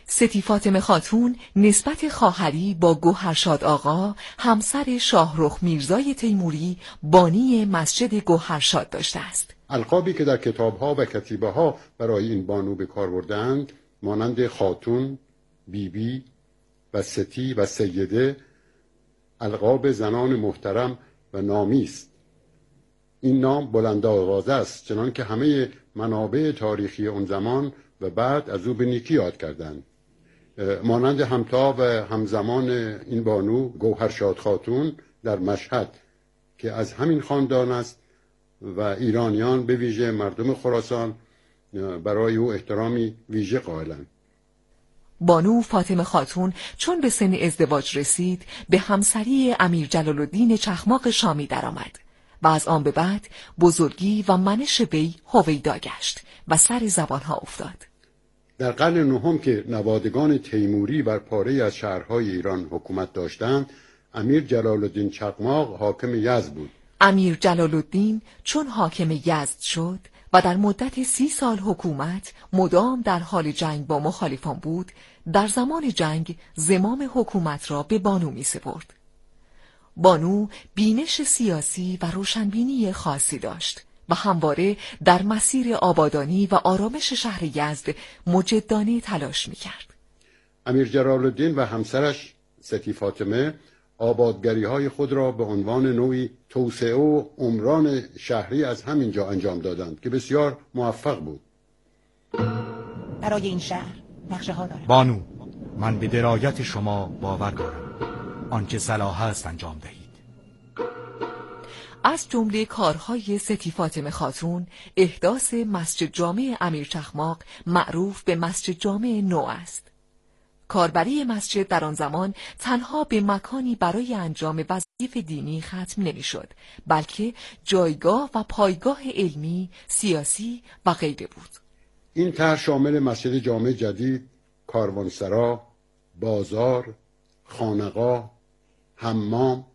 ستی فاطمه خاتون نسبت خواهری با گوهرشاد آقا همسر شاهرخ میرزای تیموری بانی مسجد گوهرشاد داشته است. القابی که در کتاب‌ها و کتیبه‌ها برای این بانو به کار بردند مانند خاتون، بیبی و ستی و سیده القاب زنان محترم و نامی است. این نام بلندآوازه است، چنان که همه منابع تاریخی اون زمان و بعد از او به نیکی یاد کردند. مانند همتا و همزمان این بانو گوهرشاد خاتون در مشهد که از همین خاندان است و ایرانیان به ویژه مردم خراسان برای او احترامی ویژه قائلند. بانو فاطمه خاتون چون به سن ازدواج رسید به همسری امیر جلال الدین چخماق شامی درآمد و از آن به بعد بزرگی و منش وی هویدا گشت و سر زبانها افتاد. در قرن نهم که نوادگان تیموری بر پاره از شهرهای ایران حکومت داشتند، امیر جلال الدین چخماق حاکم یزد بود. امیر جلال الدین چون حاکم یزد شد و در مدت 30 سال حکومت مدام در حال جنگ با مخالفان بود، در زمان جنگ زمام حکومت را به بانو می سپرد. بانو بینش سیاسی و روشنبینی خاصی داشت و همواره در مسیر آبادانی و آرامش شهر یزد مجدانه تلاش می کرد. امیر جلال الدین و همسرش ستی فاطمه آبادگری‌های خود را به عنوان نوعی توسعه و عمران شهری از همینجا انجام دادند که بسیار موفق بود. برای این شهر نقشه ها دارم. بانو، من به درایت شما باور دارم. آنچه صلاح است انجام دهید. از جمله کارهای ستی فاطمه خاتون احداث مسجد جامع امیر چخماق معروف به مسجد جامع نو است. کاربری مسجد در آن زمان تنها به مکانی برای انجام وظایف دینی ختم نمی‌شد، بلکه جایگاه و پایگاه علمی، سیاسی و غیره بود. این طرح شامل مسجد جامع جدید، کاروانسرا، بازار، خانقاه، حمام،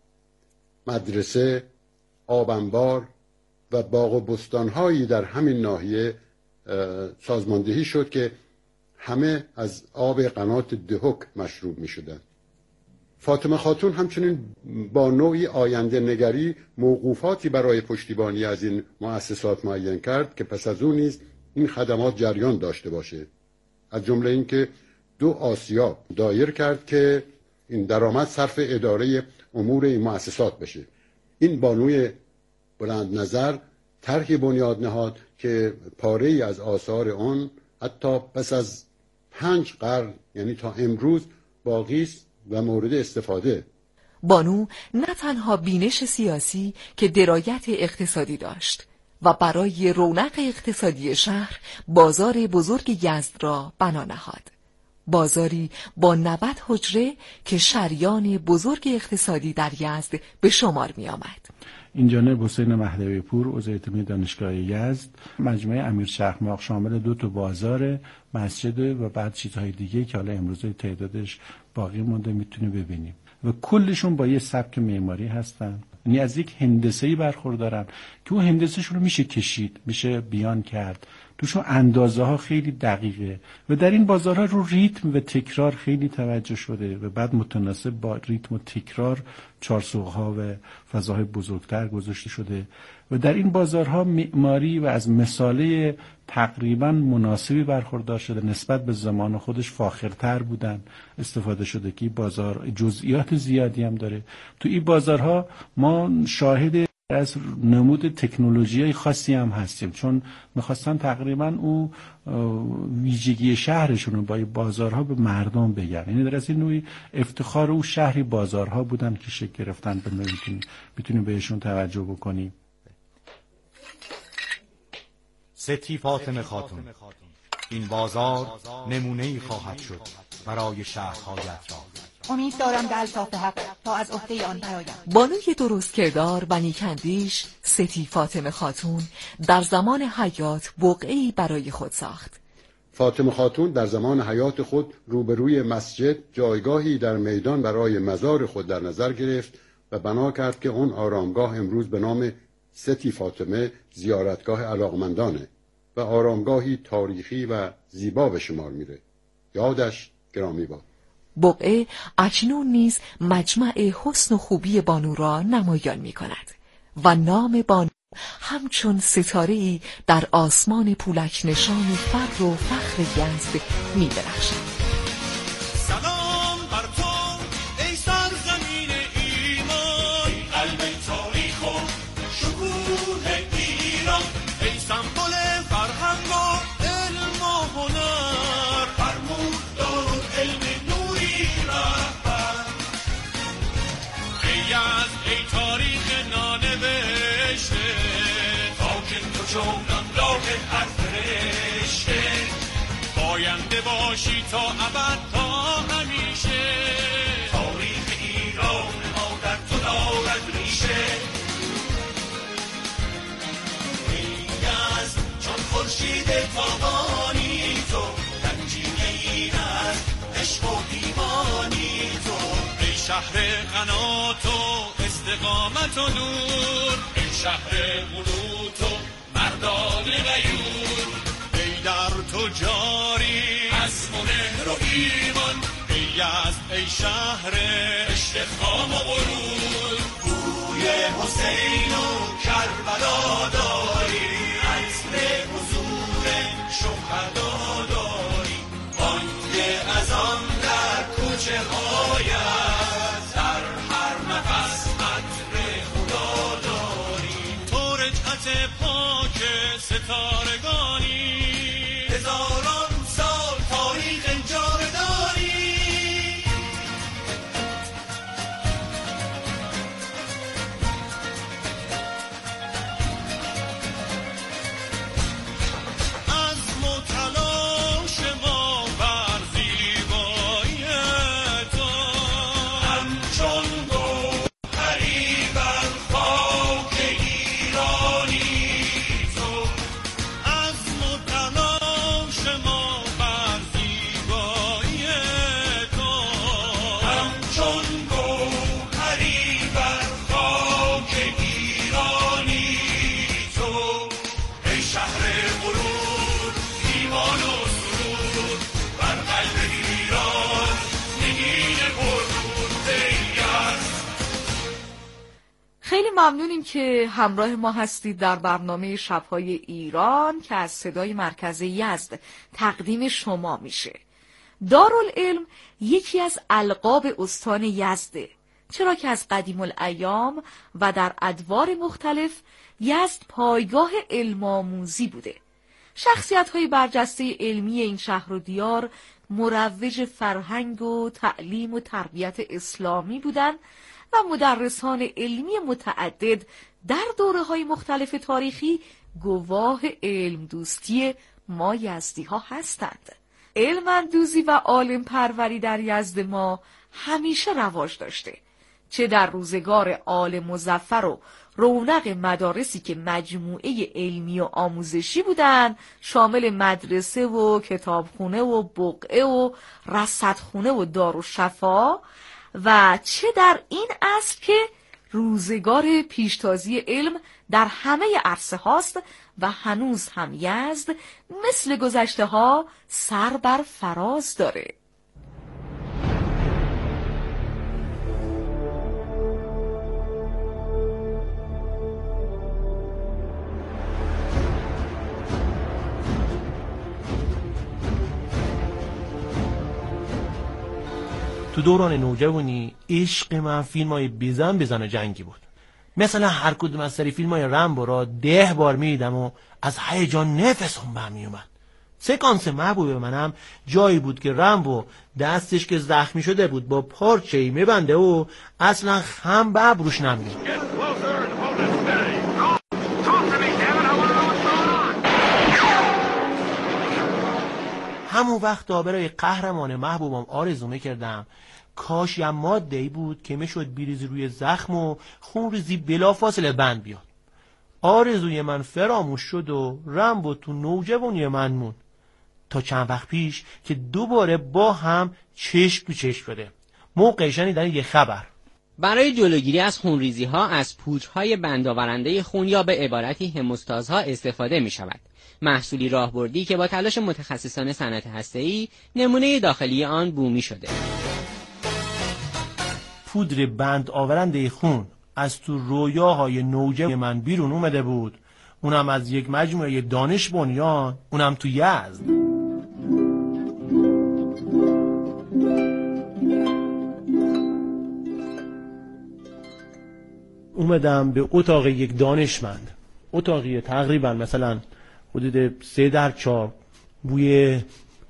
مدرسه، آبانبار و باغ و بستان‌هایی در همین ناحیه سازماندهی شد که همه از آب قنات دهک مشروب می شدند. فاطمه خاتون همچنین با نوعی آینده نگری موقوفاتی برای پشتیبانی از این مؤسسات معین کرد که پس از اون نیز این خدمات جریان داشته باشه. از جمله این که 2 آسیا دایر کرد که این درآمد صرف اداره امور این مؤسسات بشه. این بانوی بلند نظر طرحی بنیاد نهاد که پاره‌ای از آثار آن حتی پس از 5 قرن یعنی تا امروز باقی است و مورد استفاده. بانو نه تنها بینش سیاسی که درایت اقتصادی داشت و برای رونق اقتصادی شهر بازار بزرگ یزد را بنا نهاد. بازاری با 90 حجره که شریان بزرگ اقتصادی در یزد به شمار می آمد. این جانب حسین مهدوی پور عضو هیئت دانشگاه یزد مجموعه امیر چخماق شامل 2 بازار، مسجد و بعد چیزهای دیگه که حالا امروز تعدادش باقی مونده میتونی ببینیم و کلشون با یه سبک معماری هستن، یعنی از یک هندسه‌ای برخوردارن که اون هندسه‌شون رو میشه کشید، میشه بیان کرد، توشون اندازه ها خیلی دقیقه و در این بازارها رو ریتم و تکرار خیلی توجه شده و بعد متناسب با ریتم و تکرار چارسوق‌ها و فضاهای بزرگتر گذاشته شده و در این بازارها معماری و از مساله تقریبا مناسبی برخوردار شده، نسبت به زمان خودش فاخرتر بودن استفاده شده که بازار جزئیات زیادی هم داره. تو این بازارها ما شاهد از نمود تکنولوژی خاصی هم هستیم، چون میخواستن تقریبا او ویژگی شهرشون رو با این بازارها به مردم بگن، یعنی در از این نوعی افتخار او شهری بازارها بودن که شکل گرفتن. میتونیم بهشون توجه بکنیم. ستی فاطمه خاتون، این بازار نمونه‌ای خواهد شد برای شهرهای اطراف. امید دارم به الطاف حق تا از عهده آن برایم. بانوی درست کردار و نیک‌اندیش ستی فاطمه خاتون در زمان حیات بقعه‌ای برای خود ساخت. فاطمه خاتون در زمان حیات خود روبروی مسجد جایگاهی در میدان برای مزار خود در نظر گرفت و بنا کرد که اون آرامگاه امروز به نام ستی فاطمه زیارتگاه علاقمندانه و آرامگاهی تاریخی و زیبا به شمار میره. یادش گرامی باد. بقعه اکنون نیز مجمع حسن و خوبی بانو را نمایان می کند و نام بانو همچون ستاره‌ای در آسمان پولک نشان فر و فخر یزد می درخشد. سلام بر تو ای سرزمین ایمان، ای قلب تاریخ و شکوه ایران، ای سمبل فرهنگ و علم و هنر، فرمود علم نوری رهبر. ای یزد ای تاریخ نانوشته، خاک تو چونان راه هر فرشته، پاینده باشی تا ابد تا همیشه، تاریخ ایران ما در تو دارد ریشه. ای یزد چون خورشید تابانی تو، گنجینه ای از عشق و دیوانی تو، ای شهر قنات و استقامت و نور، ای شهر قنوت و مردان غیور، ای در تو جاری عزم و مهر و ایمان، ای یزد ای شهر استحکام و غرور. بوی حسین و کربلا داری، عزم حضور شهدا داری، بانگ اذان در کوچه هایت، در هر نفس عطر خدا داری. تو رجعت پاک ستارگانی، هزاران سال تاریخ جاودانی. عزم و تلاش ما بر زیبایی تو، همچون گوهری بر خاک ایرانی تو، عزم و تلاش ما بر زیبایی تو، همچون گوهری بر خاک ایرانی تو، ای شهر غرور ایمان و سرور، بر قلب ایران نگین پرنور. ای یزد خیلی ممنونیم که همراه ما هستید در برنامه شب‌های ایران که از صدای مرکز یزد تقدیم شما میشه. دارالعلم یکی از القاب استان یزده، چرا که از قدیم الایام و در ادوار مختلف یزد پایگاه علم آموزی بوده. شخصیت‌های برجسته علمی این شهر و دیار مروج فرهنگ و تعلیم و تربیت اسلامی بودند و مدرسان علمی متعدد در دوره‌های مختلف تاریخی گواه علم دوستی ما یزدی ها هستند. علم اندوزی و عالم پروری در یزد ما همیشه رواج داشته، چه در روزگار آل مظفر و رونق مدارسی که مجموعه علمی و آموزشی بودند، شامل مدرسه و کتابخونه و بقعه و رصدخونه و دارالشفا، و چه در این عصر که روزگار پیشتازی علم در همه عرصه هاست و هنوز هم یزد مثل گذشته ها سر بر فراز داره. تو دوران نوجوانی عشق من فیلم‌های بزن جنگی بود. مثلا هر کدوم از سری فیلم‌های رامبو را 10 بار می‌دیدم و از هیجان نفسم بهم میومد. سکانس محبوب منم جایی بود که رامبو دستش که زخمی شده بود با پارچه‌ای می‌بنده و اصلا خم به ابروش نمیاد. همون وقت برای قهرمان محبوبم آرزو می‌کردم کاش یه ماده‌ای بود که میشد بریزی روی زخم و خون ریزی بلافاصله بند بیاد. آرزوی من فراموش شد و رامبو تو نوجوانی من مون تا چند وقت پیش که دوباره با هم چشم تو چشم شده. موقع شنیدن یه خبر. برای جلوگیری از خونریزی‌ها از پوچ‌های بندآورنده خون یا به عبارتی هموستازها استفاده می‌شود. محصولی راهبردی که با تلاش متخصصان صنعت هسته‌ای نمونه داخلی آن بومی شده. پودر بند آورنده خون از تو رویاهای نوجه من بیرون اومده بود، اونم از یک مجموعه دانش بنیان، اونم تو یزد. اومدم به اتاق یک دانشمند، اتاقی تقریبا مثلا حدود 3x4، بوی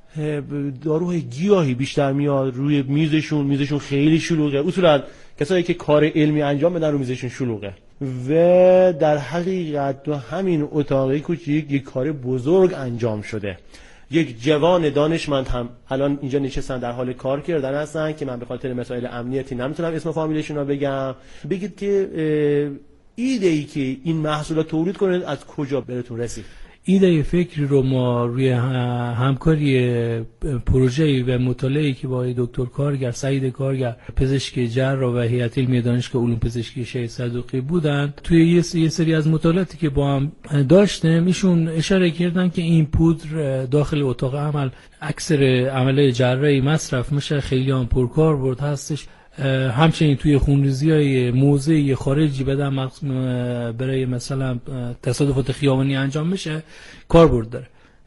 داروهای گیاهی بیشتر میاد روی میزشون خیلی شلوغه. اصولا کسایی که کار علمی انجام بدن رو میزشون شلوغه و در حقیقت تو همین اتاقی کوچیک یک کار بزرگ انجام شده. یک جوان دانشمند هم الان اینجا نشستن در حال کار کردن هستن که من به خاطر مسائل امنیتی نمیتونم اسم و فامیلشون رو بگم. بگید که ایده ای که این محصولات تولید کنید از کجا بهتون رسید؟ ایده فکری رو ما روی همکاری پروژه‌ای و مطالعه‌ای که با دکتر کارگر، سعید کارگر، پزشک جراح و هیئت علمی دانشگاه علوم پزشکی شهید صدوقی بودن، توی یه سری از مطالعاتی که با هم داشتیم ایشون اشاره کردن که این پودر داخل اتاق عمل اکثر عمله جراحی مصرف میشه، خیلی هم پرکاربرد هستش. همچنین توی خونریزی‌های موضعی خارجی بدن برای مثلا تصادفات خیابانی انجام میشه کاربرد داره.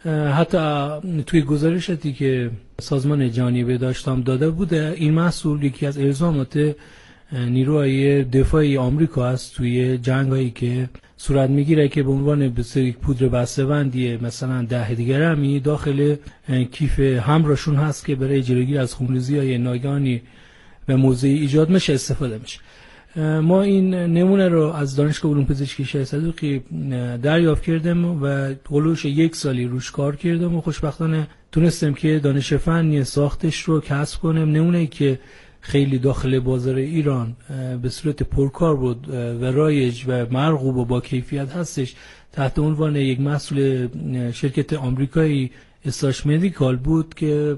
حتی توی گزارشاتی که سازمان جهانی بهداشت هم داده بوده، این محصول یکی از الزامات نیروهای دفاعی آمریکا است توی جنگایی که صورت میگیره که به عنوان یک پودر بسته‌بندی مثلا 10 گرمی داخل کیف همراهشون هست که برای جلوگیری از خونریزی‌های ناگهانی و موضعی ایجاد میشه استفاده میشه. ما این نمونه رو از دانشگاه علوم پزشکی شهید صدوقی دریافت کردیم و هولوش 1 سالی روش کار کردیم و خوشبختانه تونستیم که دانش فنی ساختش رو کسب کنیم. نمونه‌ای که خیلی داخل بازار ایران به صورت پرکار بود و رایج و مرغوب و با کیفیت هستش، تحت عنوان یک محصول شرکت آمریکایی استاش مدیکال بود که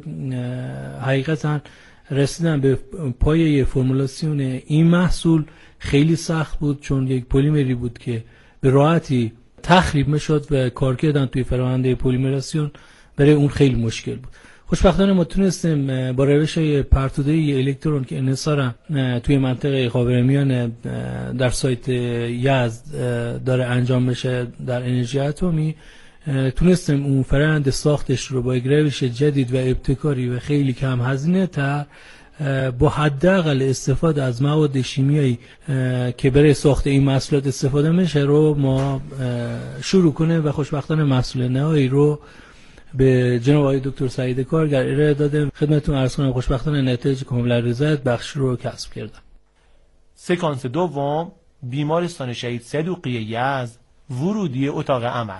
حقیقتاً رسیدن به پایه فرمولاسیون این محصول خیلی سخت بود، چون یک پلیمری بود که به راحتی تخریب میشد و کار کردن توی فرآیند پلیمراسیون برای اون خیلی مشکل بود. خوشبختانه ما تونستیم با روش‌های پرتوده‌ای الکترون که انحصاراً توی منطقه خاورمیانه در سایت یزد داره انجام میشه در انرژی اتمی، تونستیم اون فرآیند ساختش رو با یک روش جدید و ابتکاری و خیلی کم هزینه تر با حداقل استفاده از مواد شیمیایی که برای ساخت این محصولات استفاده میشه رو ما شروع کنیم و خوشبختانه محصول نهایی رو به جناب آقای دکتر سعید کارگر ارائه دادیم. خدمتتون عرض کنم خوشبختانه نتایج کاملا رضایت بخش رو کسب کردم. سکانس دوم، بیمارستان شهید صدوقی یزد، ورودی اتاق عمل.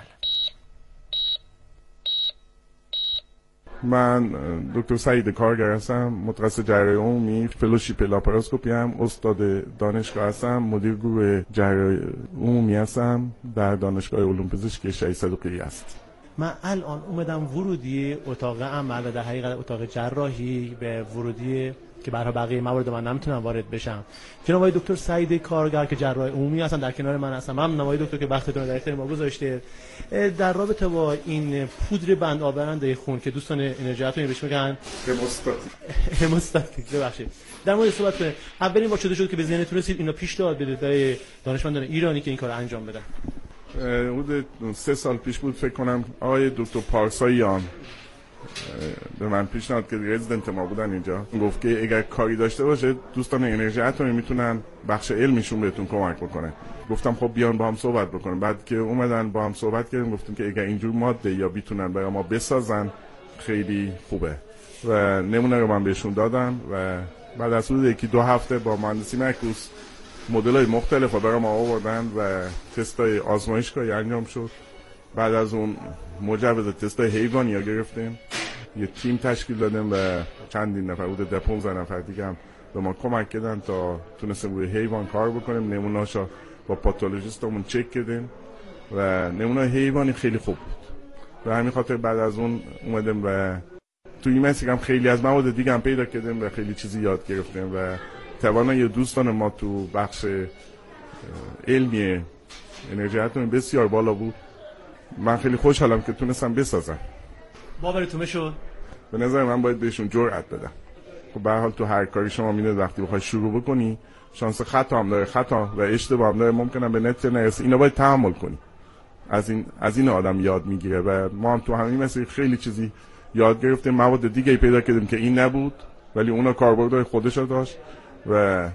من دکتر سعید کارگر هستم، متخصص جراحی عمومی، فلوشیپ لاپاراسکوپی هم، استاد دانشگاه هستم، مدیر گروه جراحی عمومی هستم در دانشگاه علوم پزشکی شهید صدوقی است. من الان اومدم ورودی اتاق عمل و در حقیقت اتاق جراحی به ورودی که برای بقیه موارد من نمیتونم وارد بشم. جناب آقای دکتر سعید کارگر که جراح عمومی هستن در کنار من هستم. ممنونم آقای دکتر که وقتتون رو در اختیار ما گذاشته. در رابطه با این پودر بند آورنده خون که دوستان انرژی اتمی بهش میگن هموستاتیک، ببخشید در مورد صحبت کنیم. اولین بار شده که به ذهنتون رسید اینو پیشنهاد بدید برای دانشمندان ایرانی که این کارو انجام بدن؟ حدود 3 سال پیش بود فکر کنم. آقای دکتر پارساییان به من پیشنهاد کرد، رزیدنت ما بودن اینجا، گفت که اگر کاری داشته باشه دوستان انرژی اتمی میتونن بخش علمیشون بهتون کمک بکنه. گفتم خب بیان با هم صحبت بکنیم. بعد که اومدن با هم صحبت کردیم گفتیم که اگر اینجور ماده یا میتونن برای ما بسازن خیلی خوبه و نمونه رو من بهشون دادم و بعد از حدود 1-2 هفته با مهندسی معکوس مدل‌های مختلف رو برای ما آوردن و تستای آزمایشگاهی انجام شد. بعد از اون مجوز تستای حیوانی ها گرفتیم، یه تیم تشکیل دادیم و چندین نفر حدود 15 نفر دیگه هم به ما کمک کردن تا تونستیم روی حیوان کار بکنیم. نمونه‌هاشو با پاتولوژیستمون چک کردیم و نمونه حیوانی خیلی خوب بود و همین خاطر بعد از اون اومدیم و تو این مسیر هم خیلی از مواد دیگه هم پیدا کردیم و خیلی چیزی یاد گرفتیم و توانایی دوستان ما تو بخش علمی انرژی اتمی بسیار بالا بود من خیلی خوشحالم که تونستم بسازم. باورتون میشد؟ به نظر من باید بهشون جرأت بدم. خب به هر حال تو هر کاری شما میدونید وقتی بخوای شروع بکنی شانس خطا هم داره، خطا و اشتباه هم داره، ممکنه به نتیجه نرسی. اینا باید تحمل کنی. از این آدم یاد میگیره و ما هم تو همین مسیر خیلی چیزی یاد گرفتیم. مواد دیگه پیدا کردیم که این نبود ولی اونا کاربردهای خودش رو داشت و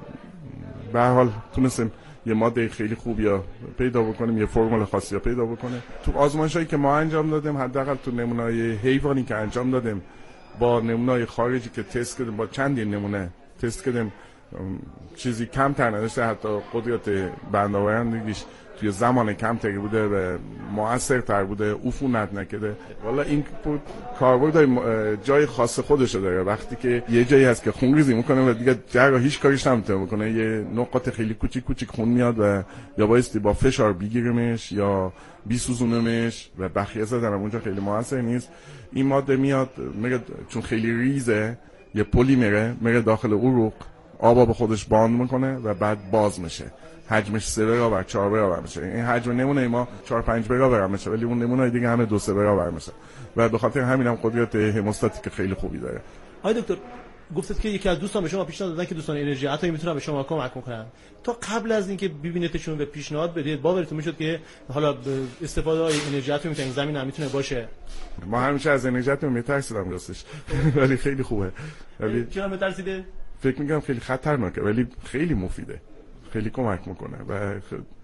به هر حال تونستیم یه ماده خیلی خوبی پیدا بکنیم، یه فرمول خاصی پیدا بکنه. تو آزمایشایی که ما انجام دادیم، حداقل تو نمونه‌های حیوانی که انجام دادیم با نمونه‌های خارجی که تست کردیم، با چندین نمونه تست کردیم، چیزی کمتر نداشته، حتی قدرت بندآورندگیش توی زمان کمتری بوده و مؤثرتر بوده، عفونت نکرده. والا این کاربرد جای خاص خودش داره. وقتی که یه جایی هست که خونریزی میکنه و دیگه جراح هیچ کاریش نمیتونه بکنه، یه نقاط خیلی کوچیک خون میاد و یا بایستی با فشار بگیریمش یا بیسوزونمش و بخیه زدن اونجا خیلی موثر نیست. این ماده میاد میره، چون خیلی ریزه، یه پلیمره میره داخل عروق، آبا به خودش باند میکنه و بعد باز میشه. حجمش 3 برابر 4 برابر میشه. این حجم نمونه ما 4-5 برابر میشه ولی اون نمونه دیگه همه 2-3 برابر میشه و به خاطر همین هم قدرت هموستاتیک خیلی خوبی داره. آقای دکتر گفتید که یکی از دوستان به شما پیشنهاد دادن که دوستان انرژی عطایی میتونن به شما کمک کنن. تا قبل از اینکه ببینیدشون به پیشنهاد بدید باورتون میشد که حالا استفاده های انرژی عطایی میتونه زمین هم میتونه باشه؟ ما همیشه از انرژی عطایی میترسیدم راستش ولی خیلی خوبه. ولی چرا میترسیده؟ فکر میکنم خیلی خطرناکه ولی خیلی مفیده، خیلی کمک میکنه و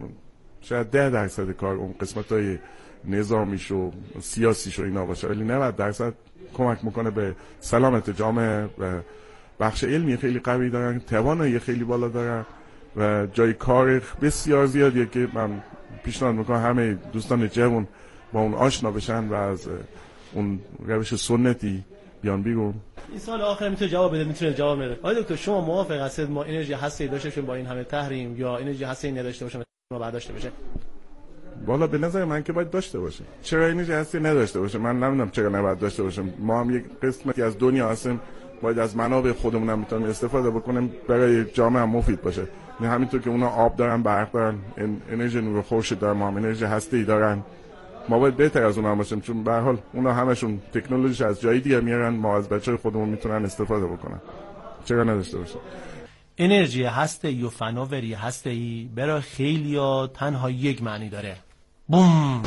شاید 10% کار اون قسمت‌های نظامیش و سیاسیش و اینا باشه ولی 90% کمک میکنه به سلامت جامعه و بخش علمی خیلی قوی دارن، توانایی خیلی بالا دارن و جای کار بسیار زیادیه که من پیشنهاد میکنم همه دوستان جوان با اون آشنا بشن و از اون روش سنتی بیان بیرون. این سال آخر میتونه جواب بده، میتونه جواب نده. آقای دکتر شما موافق هستید ما انرژی هسته‌ای داشته باشیم با این همه تحریم یا انرژی هسته‌ای نداشته باشیم ما برداشته بشه؟ والا به نظر من که باید داشته باشه. چرا انرژی هسته‌ای نداشته باشه؟ من نمیدونم چرا نباید داشته باشیم. ما هم یک قسمتی از دنیا هستیم، باید از منابع خودمون هم میتونیم استفاده بکنیم برای جامعه هم مفید باشه. نه همینطور که اونا آب دارن، برق دارن، انرژی نور خورشید دارن، ما هم انرژی هسته‌ای دارن. ما باید بهتر از اونها باشیم چون به هر حال اونا همشون تکنولوژی از جای دیگه میارن، ما از بچهای خودمون میتونن استفاده بکنن. چرا نداشته باشه؟ انرژی هسته‌ای و فناوری هسته‌ای برای خیلیا تنها یک معنی داره. بوم.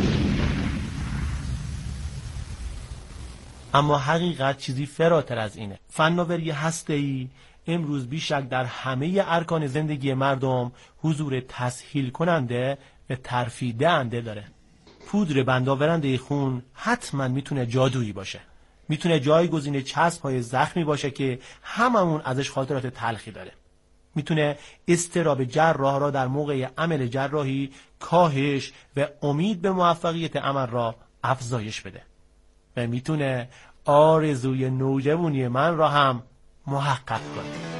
اما حقیقت چیزی فراتر از اینه. فناوری هسته‌ای امروز بیشک در همه ارکان زندگی مردم حضور تسهیل کننده و ترفیع دهنده داره. پودر بندآورنده خون حتما میتونه جادویی باشه. میتونه جایگزین چسب‌های زخمی باشه که هممون ازش خاطرات تلخی داره. میتونه اضطراب جراح را در موقع عمل جراحی کاهش و امید به موفقیت عمل را افزایش بده. و میتونه آرزوی نوجوانی من را هم محقق کنه.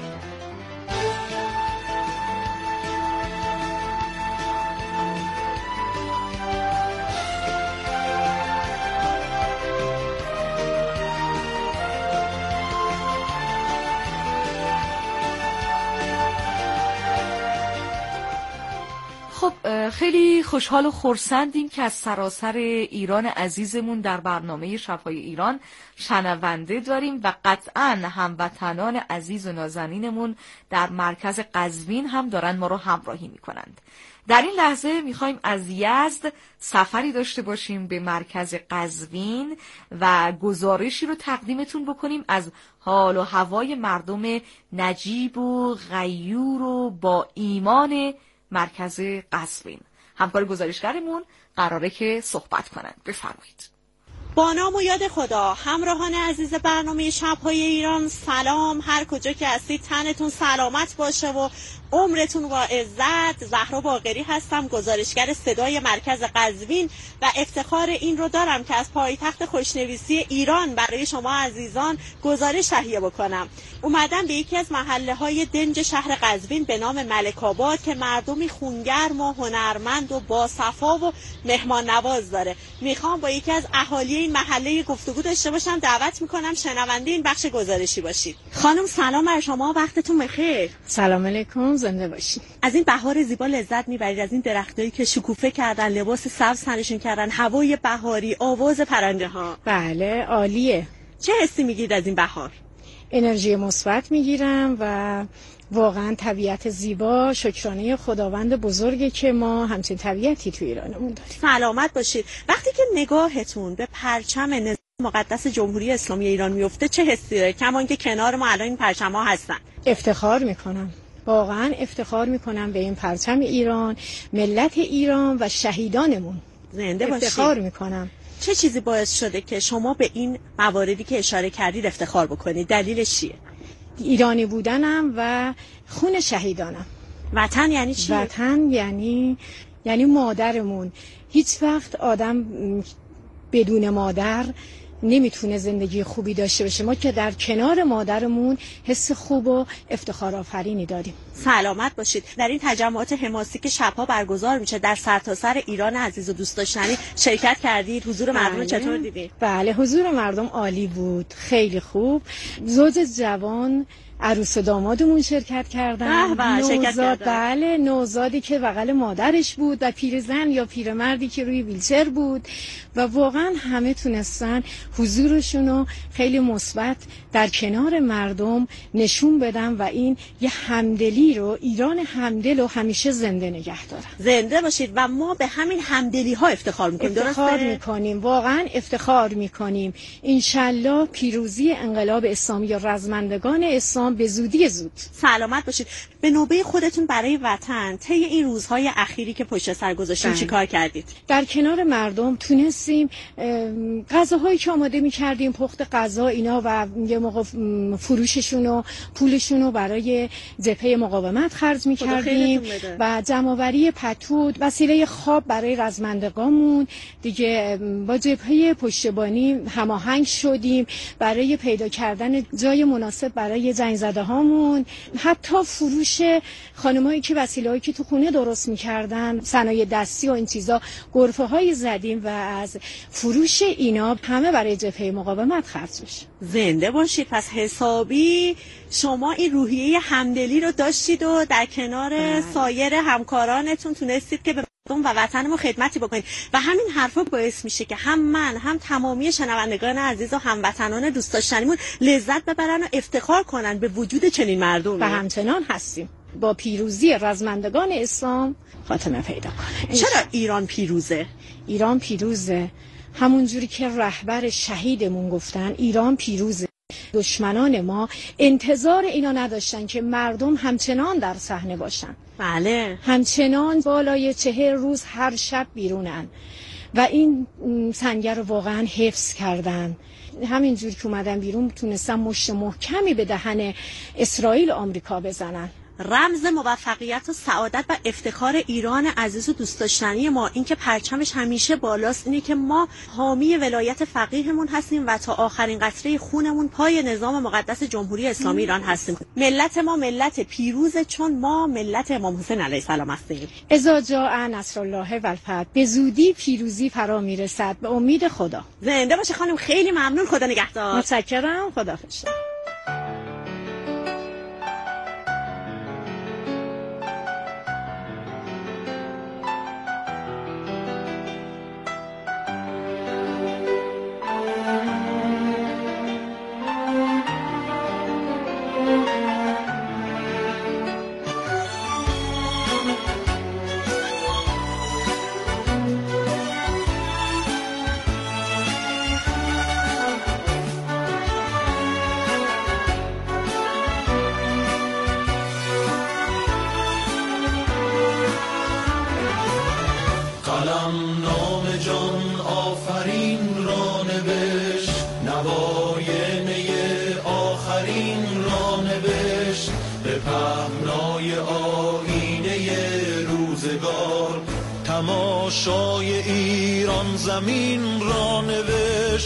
خب خیلی خوشحال و خرسندیم که از سراسر ایران عزیزمون در برنامه شب‌های ایران شنونده داریم و قطعاً هموطنان عزیز و نازنینمون در مرکز قزوین هم دارن ما رو همراهی میکنند. در این لحظه میخوایم از یزد سفری داشته باشیم به مرکز قزوین و گزارشی رو تقدیمتون بکنیم از حال و هوای مردم نجیب و غیور و با ایمان مرکز قزوین. همکار گزارشگرمون قراره که صحبت کنند. بفرمایید. با نام و یاد خدا، همراهان عزیز برنامه شب‌های ایران، سلام. هر کجا که هستید تنتون سلامت باشه و عمرتون با عزت. زهرا باقری هستم، گزارشگر صدای مرکز قزوین و افتخار این رو دارم که از پایتخت خوشنویسی ایران برای شما عزیزان گزارش تهیه بکنم. اومدم به یکی از محله‌های دنج شهر قزوین به نام ملک‌آباد که مردمی خونگرم و هنرمند و باصفا و مهمان نواز داره. میخوام با یکی از اهالی این محله گفتگو داشته باشم. دعوت میکنم شنونده این بخش گزارشی باشید. خانم سلام بر شما، وقتتون بخیر. سلام علیکم، زنده باشین. از این بهار زیبا لذت میبرید، از این درختایی که شکوفه کردن، لباس سبز تنشون کردن، هوای بهاری، آواز پرنده ها. بله عالیه. چه حسی میگیرید از این بهار؟ انرژی مثبت میگیرم و واقعا طبیعت زیبا، شکرانه خداوند بزرگی که ما همچین طبیعتی تو ایرانمون داریم. سلامت باشید. وقتی که نگاهتون به پرچم نظام مقدس جمهوری اسلامی ایران میفته چه حسی داره؟ کمان که کنار ما الان این پرچم‌ها هستن. افتخار میکنم، واقعا افتخار میکنم به این پرچم ایران، ملت ایران و شهیدانمون. زنده باشید. افتخار میکنم. چه چیزی باعث شده که شما به این مواردی که اشاره کردید افتخار بکنید؟ دلیلش چیه؟ ایرانی بودنم و خون شهیدانم. وطن یعنی چی؟ وطن یعنی مادرمون. هیچ وقت آدم بدون مادر نمیتونه زندگی خوبی داشته باشه. ما که در کنار مادرمون حس خوب و افتخار آفرینی داریم. سلامت باشید. در این تجمعات حماسی که شبها برگزار میشه در سرتاسر ایران عزیز و دوست داشتنی شرکت کردید. حضور مردم رو چطور دیدید؟ بله حضور مردم عالی بود، خیلی خوب. زوج جوان عروس و دامادمون شرکت کردن. نوزاد، بله نوزادی که بغل مادرش بود و پیرزن یا پیرمردی که روی ویلچر بود و واقعا همه تونستن حضورشونو خیلی مثبت در کنار مردم نشون بدن و این یه همدلی رو، ایران همدل رو همیشه زنده نگه دارن. زنده باشید. و ما به همین همدلی ها افتخار میکنیم. افتخار میکنیم، واقعا افتخار میکنیم. انشالله پیروزی انقلاب اسلامی یا رزمندگان اسلام به زودی زود. سلامت باشید. به نوبه خودتون برای وطن طی این روزهای اخیری که پشت سر گذاشتیم چیکار کردید؟ در کنار مردم تونستیم غذاهایی که آماده می‌کردیم، پخت غذا اینا و یه موقع فروششون و پولشون رو برای جبهه مقاومت خرج می‌کردیم و جمع‌آوری پتو، وسیله خواب برای رزمندگانمون دیگه. با جبهه پشتیبانی هماهنگ شدیم برای پیدا کردن جای مناسب برای جنگ زده هامون. حتی فروش خانمایی که وسیله‌ای که تو خونه درست می‌کردن، صنایع دستی و این چیزا، غرفه‌های زدیم و از فروش اینا همه برای جبهه مقاومت خرج بشه. زنده باشید. پس حسابی شما این روحیه همدلی رو داشتید و در کنار سایر همکارانتون تونستید که به مردم و وطنمون خدمتی بکنید و همین حرفا باعث میشه که هم من هم تمامی شنوندگان عزیز و هموطنان دوست داشتنیمون لذت ببرن و افتخار کنن به وجود چنین مردمی. و همچنان هستیم. با پیروزی رزمندگان اسلام خاتمه پیدا کنه. چرا ایران پیروزه؟ ایران پیروزه همون جوری که رهبر شهیدمون گفتن، ایران پیروزه. دشمنان ما انتظار اینا نداشتن که مردم همچنان در صحنه باشن. بله. همچنان بالای 40 روز هر شب بیرونن و این سنگر رو واقعا حفظ کردن. همینجوری که اومدن بیرون تونستن مشت محکمی به دهن اسرائیل و آمریکا بزنن. رمز موفقیت و سعادت و افتخار ایران عزیز و دوست داشتنی ما این که پرچمش همیشه بالاست، اینه که ما حامی ولایت فقیهمون هستیم و تا آخرین قطره خونمون پای نظام مقدس جمهوری اسلامی ایران هستیم. ملت ما ملت پیروزه چون ما ملت امام حسین علیه السلام هستیم. اذا جاء نصر الله و الفتح، به زودی پیروزی فرا میرسد به امید خدا. زنده باشه خانم. خیلی ممنون. خدا نگهدار. متشکرم. خداحافظ. تماشای ایران زمین را نوشت.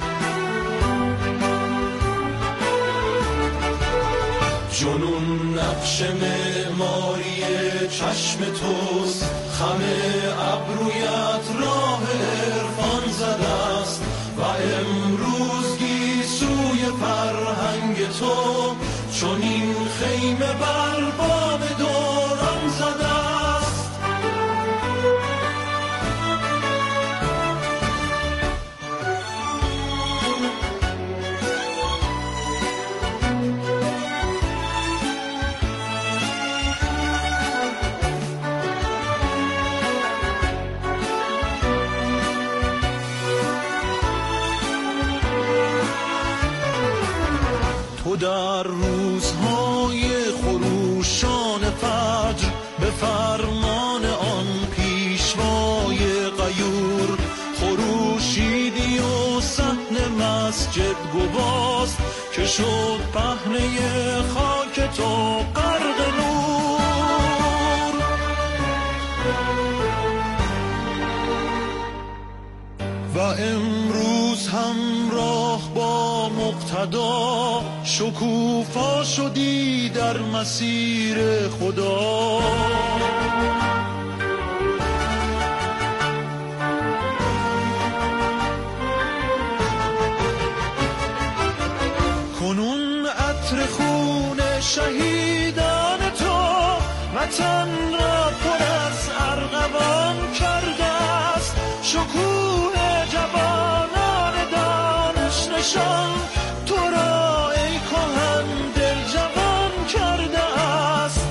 جنون نقش معماری چشم توست، خم ابرویت راه عرفان زده است و امروز گیسوی فرهنگ تو چون این خیمه بر بام دو و در روزهای خروشان فجر به فرمان آن پیشوای غیور خروشیدی و صحن مسجد گواست که شد پهنه خاک تو غرق نور. و امروز همراه با مقتدا شکوفا شدی در مسیر خدا. کنون عطر خون شهیدان تو وطن را پر از ارغوان کرده است. شکوه جوانان دانش نشان تو را ای کهن دل جوان کرده است.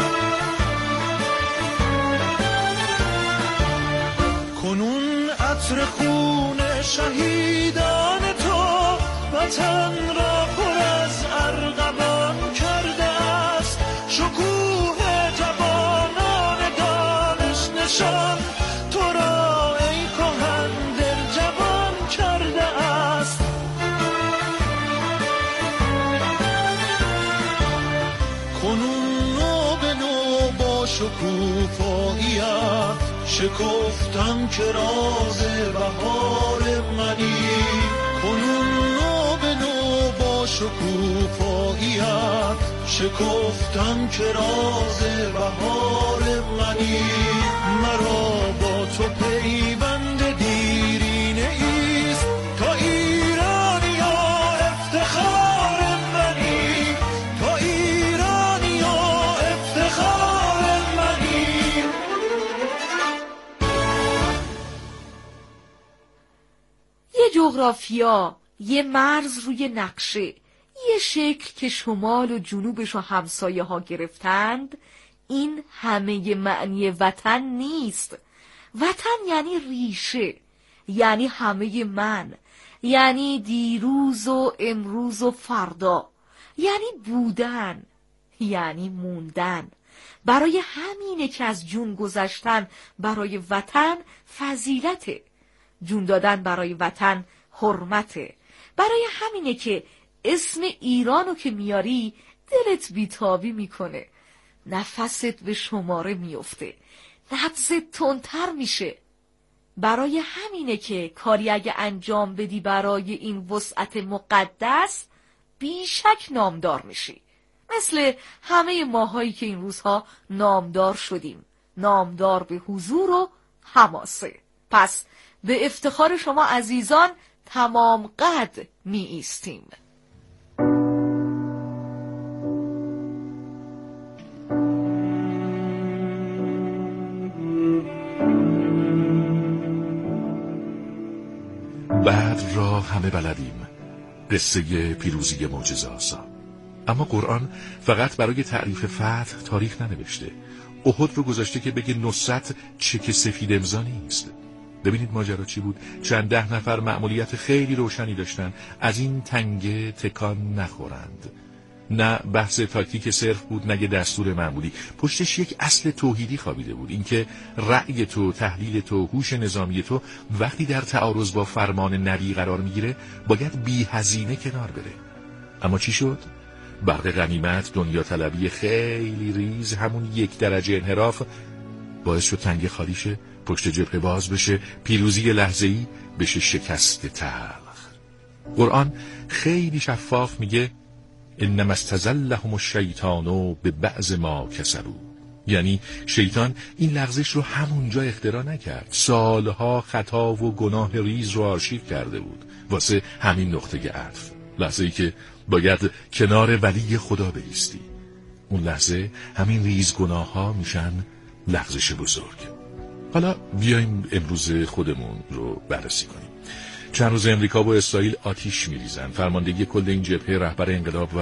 کنون عطر خون شهیدان تو وطن را پر از ارغوان کرده است. شکوه جوانان دانش نشان تو را ای کهن دل جوان کرده است. کنون نو به نو با شکوفاییت شکفتم که راز بهار منی. کنون نو به نو با شکوفاییت شکفتم که راز بهار منی. مرا با تو پیوند دیرینه ایست تا ایرانی و افتخار منی. تا ایرانی و افتخار منی. یه جغرافیا، یه مرز روی نقشه، یه شکل که شمال و جنوبش و همسایه ها گرفتند، این همه معنی وطن نیست. وطن یعنی ریشه، یعنی همه من، یعنی دیروز و امروز و فردا، یعنی بودن، یعنی موندن. برای همینه که از جون گذشتن برای وطن فضیلته، جون دادن برای وطن حرمته. برای همینه که اسم ایرانو که میاری دلت بیتابی میکنه، نفست به شماره میفته، نبضت تندتر میشه. برای همینه که کاری اگه انجام بدی برای این وسعت مقدس بیشک نامدار میشی. مثل همه ماهایی که این روزها نامدار شدیم، نامدار به حضور و حماسه. پس به افتخار شما عزیزان تمام قد می ایستیم. بدر را همه بلدیم، قصه پیروزی معجزه‌آسا. اما قرآن فقط برای تعریف فتح تاریخ ننوشته. احد رو گذاشته که بگه نصرت چک سفید امضا نیست. ببینید ماجرا چی بود. چند ده نفر مأموریت خیلی روشنی داشتن، از این تنگه تکان نخورند. نه بحث تاکتیک صرف بود، نه دستور معمولی. پشتش یک اصل توحیدی خوابیده بود، اینکه رأی تو، تحلیل تو، هوش نظامی تو وقتی در تعارض با فرمان نبی قرار میگیره باید بی هزینه کنار بره. اما چی شد؟ برق غنیمت، دنیا طلبی خیلی ریز، همون 1 درجه انحراف باعث شد تنگه خالی شه، پشت جبهه باز بشه، پیروزی لحظه‌ای بشه شکست تلخ. قرآن خیلی شفاف میگه انما استزلهم الشیطان به بعض ما کسبوا. یعنی شیطان این لغزش رو همونجا اختراع نکرد، سالها خطا و گناه ریز رو آرشیو کرده بود واسه همین نقطه عطف. لحظه‌ای که باید کنار ولی خدا بایستی، اون لحظه همین ریز گناه ها میشن لغزش بزرگ. حالا بیایم امروز خودمون رو بررسی کنیم. چند روز امریکا و اسرائیل آتیش میریزن. فرماندهی کل این جبهه رهبر انقلاب و